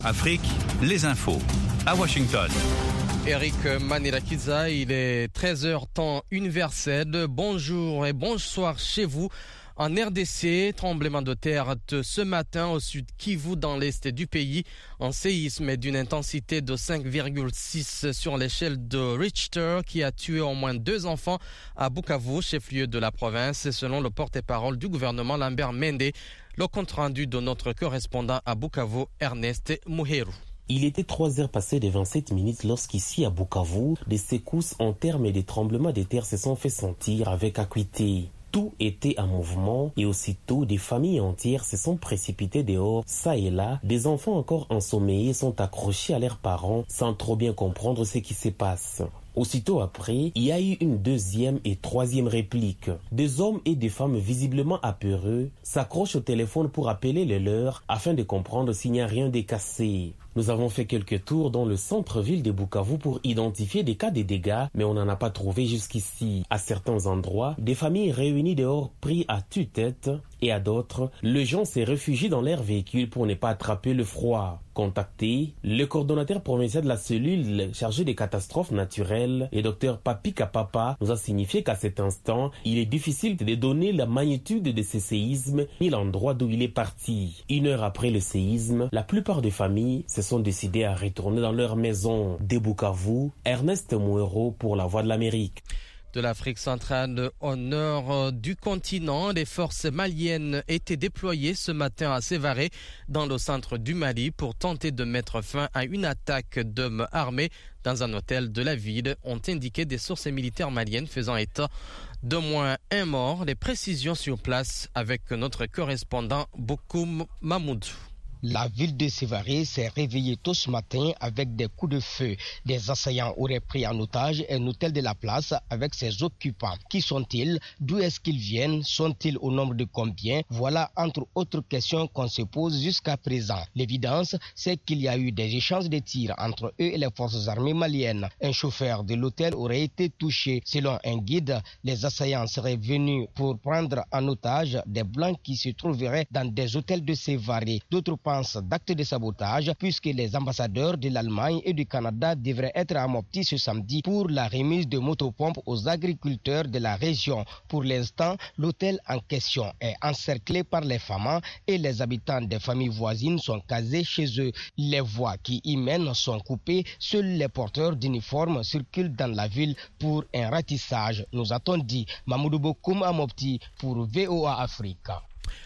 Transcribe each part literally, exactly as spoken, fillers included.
Afrique, les infos. À Washington. Eric Manirakiza, il est treize heures temps universel. Bonjour et bonsoir chez vous. En R D C, tremblement de terre ce matin au sud Kivu dans l'est du pays. Un séisme d'une intensité de cinq virgule six sur l'échelle de Richter qui a tué au moins deux enfants à Bukavu, chef-lieu de la province, selon le porte-parole du gouvernement Lambert Mende. Le compte-rendu de notre correspondant à Bukavu, Ernest Muheru. Il était trois heures passées de vingt-sept minutes lorsqu'ici à Bukavu, des secousses en termes et des tremblements de terre se sont fait sentir avec acuité. Tout était en mouvement et aussitôt des familles entières se sont précipitées dehors, ça et là. Des enfants encore ensommeillés sont accrochés à leurs parents sans trop bien comprendre ce qui se passe. Aussitôt après, il y a eu une deuxième et troisième réplique. Des hommes et des femmes visiblement apeureux s'accrochent au téléphone pour appeler les leurs afin de comprendre s'il n'y a rien de cassé. Nous avons fait quelques tours dans le centre-ville de Bukavu pour identifier des cas de dégâts, mais on n'en a pas trouvé jusqu'ici. À certains endroits, des familles réunies dehors pris à tue-tête et à d'autres, les gens se réfugient dans leurs véhicules pour ne pas attraper le froid. Contacté, le coordonnateur provincial de la cellule chargée des catastrophes naturelles, le docteur Papi Kapapa, nous a signifié qu'à cet instant, il est difficile de donner la magnitude de ce séisme ni l'endroit d'où il est parti. Une heure après le séisme, la plupart des familles se sont décidées à retourner dans leur maison. De Bukavu, Ernest Muheru pour la Voix de l'Amérique. De l'Afrique centrale au nord du continent, les forces maliennes étaient déployées ce matin à Sévaré, dans le centre du Mali, pour tenter de mettre fin à une attaque d'hommes armés dans un hôtel de la ville, ont indiqué des sources militaires maliennes faisant état d'au moins un mort. Les précisions sur place avec notre correspondant Bokoum Mahmoud. La ville de Sévaré s'est réveillée tôt ce matin avec des coups de feu. Des assaillants auraient pris en otage un hôtel de la place avec ses occupants. Qui sont-ils? D'où est-ce qu'ils viennent? Sont-ils au nombre de combien? Voilà entre autres questions qu'on se pose jusqu'à présent. L'évidence, c'est qu'il y a eu des échanges de tirs entre eux et les forces armées maliennes. Un chauffeur de l'hôtel aurait été touché. Selon un guide, les assaillants seraient venus pour prendre en otage des blancs qui se trouveraient dans des hôtels de Sévaré. D'autres d'actes de sabotage puisque les ambassadeurs de l'Allemagne et du Canada devraient être à Mopti ce samedi pour la remise de motopompes aux agriculteurs de la région. Pour l'instant, l'hôtel en question est encerclé par les femmes et les habitants des familles voisines sont casés chez eux. Les voies qui y mènent sont coupées. Seuls les porteurs d'uniformes circulent dans la ville pour un ratissage, nous a-t-on dit. Mamoudou Bokoum à Mopti pour V O A Africa.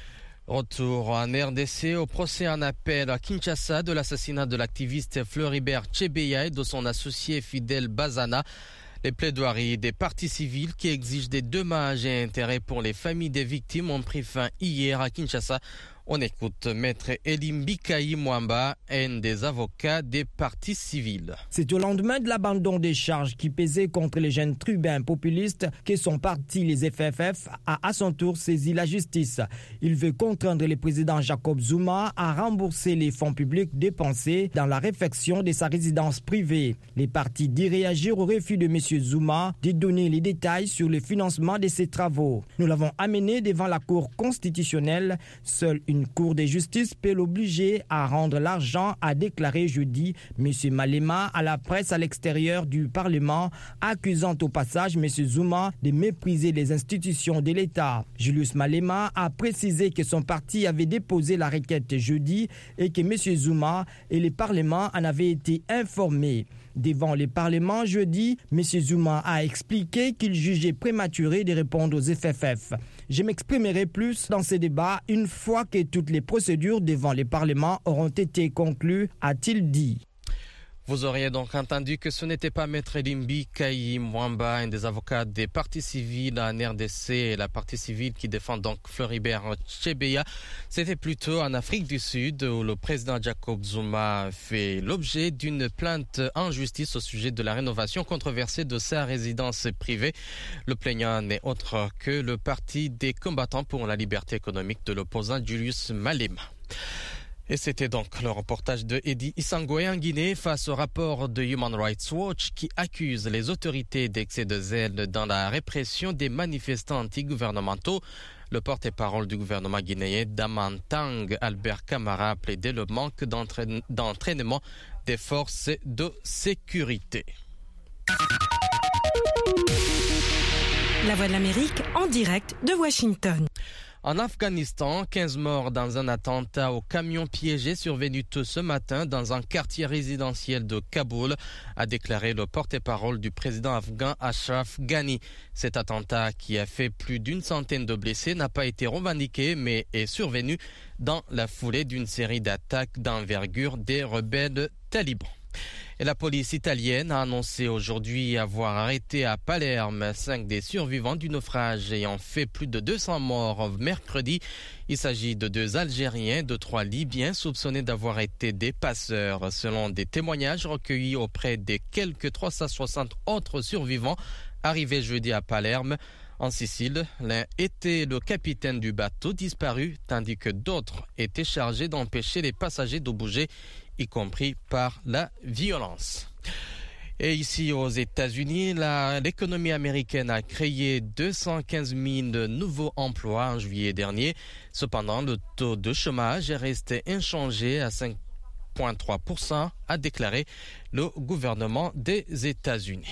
Retour en R D C au procès en appel à Kinshasa de l'assassinat de l'activiste Floribert Chebeya et de son associé Fidel Bazana. Les plaidoiries des parties civiles qui exigent des dommages et intérêts pour les familles des victimes ont pris fin hier à Kinshasa. On écoute Maître Elim Bikaï Mwamba, un des avocats des parties civiles. C'est au lendemain de l'abandon des charges qui pesaient contre les jeunes tribuns populistes que son parti, les F F F, a à son tour saisi la justice. Il veut contraindre le président Jacob Zuma à rembourser les fonds publics dépensés dans la réfection de sa résidence privée. Les partis disent réagir au refus de M. Zuma de donner les détails sur le financement de ses travaux. Nous l'avons amené devant la Cour constitutionnelle. Seule une Une cour de justice peut l'obliger à rendre l'argent, a déclaré jeudi M. Malema à la presse à l'extérieur du Parlement, accusant au passage M. Zuma de mépriser les institutions de l'État. Julius Malema a précisé que son parti avait déposé la requête jeudi et que M. Zuma et le Parlement en avaient été informés. Devant le Parlement jeudi, M. Zuma a expliqué qu'il jugeait prématuré de répondre aux F F F. Je m'exprimerai plus dans ce débat une fois que toutes les procédures devant le Parlement auront été conclues, a-t-il dit. Vous auriez donc entendu que ce n'était pas Maître Limbi Kayi Mwamba, un des avocats des partis civils en R D C et la partie civile qui défend donc Floribert Chebeya. C'était plutôt en Afrique du Sud où le président Jacob Zuma fait l'objet d'une plainte en justice au sujet de la rénovation controversée de sa résidence privée. Le plaignant n'est autre que le parti des combattants pour la liberté économique de l'opposant Julius Malema. Et c'était donc le reportage de Eddie Issangoé en Guinée face au rapport de Human Rights Watch qui accuse les autorités d'excès de zèle dans la répression des manifestants anti-gouvernementaux. Le porte-parole du gouvernement guinéen Damantang, Albert Camara, a plaidé le manque d'entraîn- d'entraînement des forces de sécurité. La Voix de l'Amérique en direct de Washington. En Afghanistan, quinze morts dans un attentat au camion piégé survenu tôt ce matin dans un quartier résidentiel de Kaboul, a déclaré le porte-parole du président afghan Ashraf Ghani. Cet attentat, qui a fait plus d'une centaine de blessés, n'a pas été revendiqué mais est survenu dans la foulée d'une série d'attaques d'envergure des rebelles talibans. Et la police italienne a annoncé aujourd'hui avoir arrêté à Palerme cinq des survivants du naufrage ayant fait plus de deux cents morts mercredi. Il s'agit de deux Algériens, de trois Libyens soupçonnés d'avoir été des passeurs. Selon des témoignages recueillis auprès des quelques trois cent soixante autres survivants arrivés jeudi à Palerme, en Sicile, l'un était le capitaine du bateau disparu, tandis que d'autres étaient chargés d'empêcher les passagers de bouger, y compris par la violence. Et ici aux États-Unis, la, l'économie américaine a créé deux cent quinze mille nouveaux emplois en juillet dernier. Cependant, le taux de chômage est resté inchangé à cinq virgule trois pour cent, a déclaré le gouvernement des États-Unis.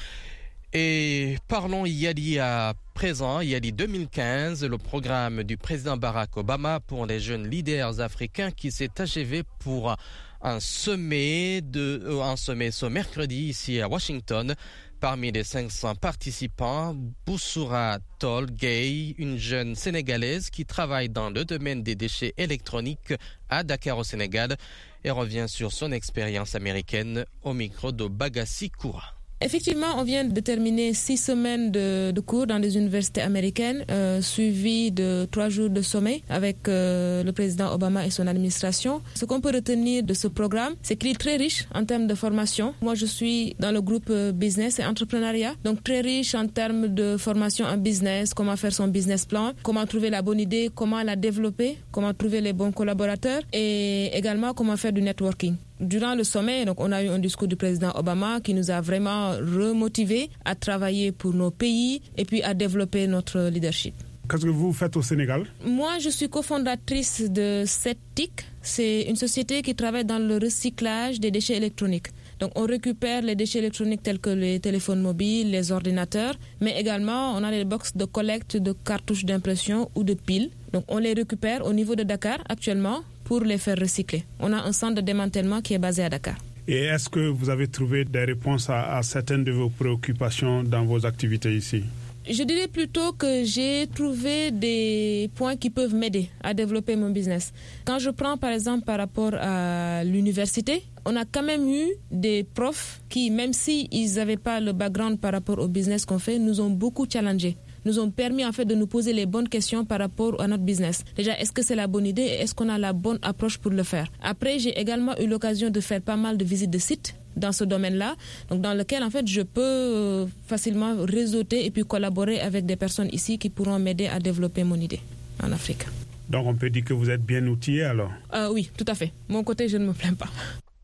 Et parlons Yali à présent, Yali deux mille quinze, le programme du président Barack Obama pour les jeunes leaders africains qui s'est achevé pour un sommet, de, un sommet ce mercredi ici à Washington. Parmi les cinq cents participants, Boussoura Tol Gay, une jeune Sénégalaise qui travaille dans le domaine des déchets électroniques à Dakar au Sénégal, et revient sur son expérience américaine au micro de Bagassi Koura. Effectivement, on vient de terminer six semaines de, de cours dans des universités américaines, euh, suivis de trois jours de sommet avec euh, le président Obama et son administration. Ce qu'on peut retenir de ce programme, c'est qu'il est très riche en termes de formation. Moi, je suis dans le groupe business et entrepreneuriat, donc très riche en termes de formation en business, comment faire son business plan, comment trouver la bonne idée, comment la développer, comment trouver les bons collaborateurs et également comment faire du networking. Durant le sommet, donc, on a eu un discours du président Obama qui nous a vraiment remotivés à travailler pour nos pays et puis à développer notre leadership. Qu'est-ce que vous faites au Sénégal? Moi, je suis cofondatrice de Septic. C'est une société qui travaille dans le recyclage des déchets électroniques. Donc, on récupère les déchets électroniques tels que les téléphones mobiles, les ordinateurs, mais également, on a les box de collecte de cartouches d'impression ou de piles. Donc, on les récupère au niveau de Dakar actuellement pour les faire recycler. On a un centre de démantèlement qui est basé à Dakar. Et est-ce que vous avez trouvé des réponses à, à certaines de vos préoccupations dans vos activités ici? Je dirais plutôt que j'ai trouvé des points qui peuvent m'aider à développer mon business. Quand je prends par exemple par rapport à l'université, on a quand même eu des profs qui, même s'ils n'avaient pas le background par rapport au business qu'on fait, nous ont beaucoup challengés. Nous ont permis en fait de nous poser les bonnes questions par rapport à notre business. Déjà, est-ce que c'est la bonne idée et est-ce qu'on a la bonne approche pour le faire? Après, j'ai également eu l'occasion de faire pas mal de visites de sites dans ce domaine-là, donc dans lequel en fait je peux facilement réseauter et puis collaborer avec des personnes ici qui pourront m'aider à développer mon idée en Afrique. Donc on peut dire que vous êtes bien outillé alors? euh, Oui, tout à fait. Mon côté, je ne me plains pas.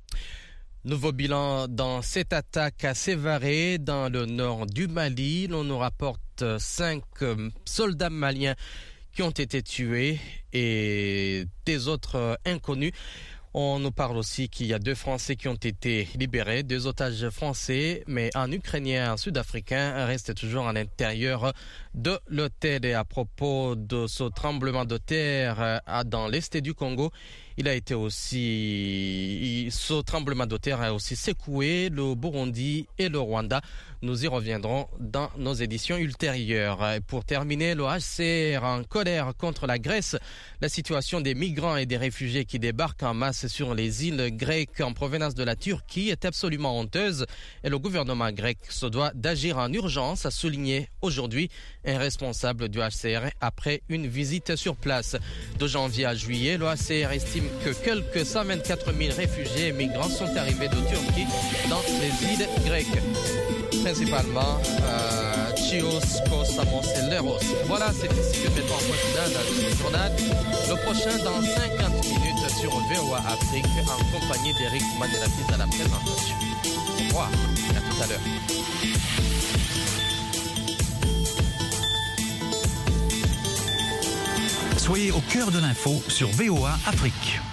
Nouveau bilan dans cette attaque à Sévaré, dans le nord du Mali. L'on nous rapporte cinq soldats maliens qui ont été tués et des autres inconnus. On nous parle aussi qu'il y a deux Français qui ont été libérés, deux otages français, mais un Ukrainien et un Sud-Africain restent toujours à l'intérieur de l'hôtel. Et à propos de ce tremblement de terre dans l'est du Congo, il a été aussi, ce tremblement de terre a aussi secoué le Burundi et le Rwanda. Nous y reviendrons dans nos éditions ultérieures. Et pour terminer, le H C R en colère contre la Grèce. La situation des migrants et des réfugiés qui débarquent en masse sur les îles grecques en provenance de la Turquie est absolument honteuse. Et le gouvernement grec se doit d'agir en urgence, a souligné aujourd'hui un responsable du H C R après une visite sur place. De janvier à juillet, le H C R estime que quelques cent vingt-quatre mille réfugiés et migrants sont arrivés de Turquie dans les îles grecques. Principalement euh, Chios, Kos, Samos et Leros. Voilà, c'est ici que nous mettons en point dans le journal. Le prochain dans cinquante minutes sur V O A Afrique en compagnie d'Éric Manelatis à la présentation. Au revoir, à tout à l'heure. Soyez au cœur de l'info sur V O A Afrique.